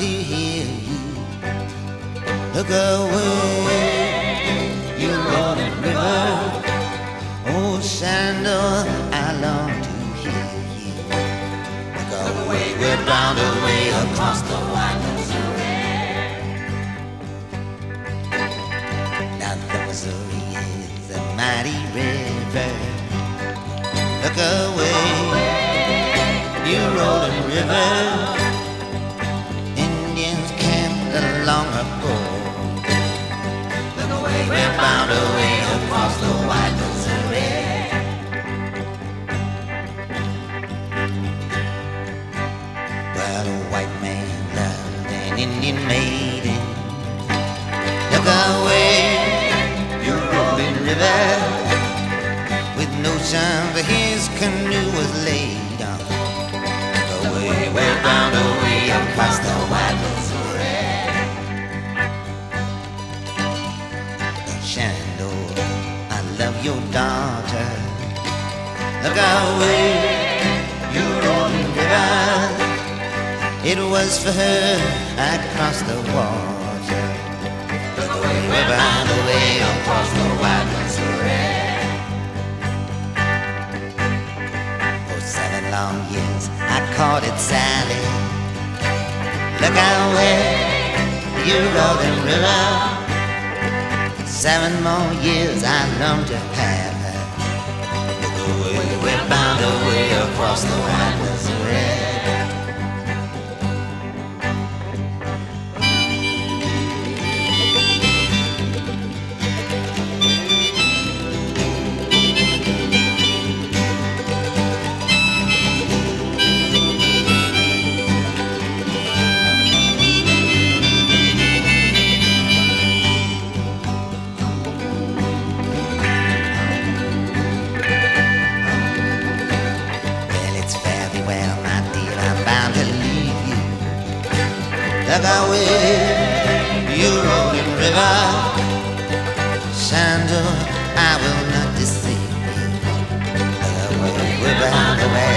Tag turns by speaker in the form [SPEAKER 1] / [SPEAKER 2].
[SPEAKER 1] to hear you. Look away, you rolling river. Oh, Shenandoah, I long to hear you. Look away, we're bound away across the wide Missouri. Now the Missouri is a mighty river. Look away, you rolling river. Indians camped along a pole. Look away, we're bound away across the wide Missouri. Well, a white man loved an Indian maiden. Look away, you rolling river. With notion that his canoe was laid on. Look away, we're bound away across the wide Missouri. Shenandoah, I love your daughter. Look away, you rolling river. It was for her I crossed the water. Look away, we're bound away across the wide Missouri. For 7 long years I courted Sally. Look away, you rolling river. 7 more years I longed to have her. Look away, we're bound away across the wide Missouri. Look away, you rolling river. Shenandoah, I will not deceive you. Look away, we're bound away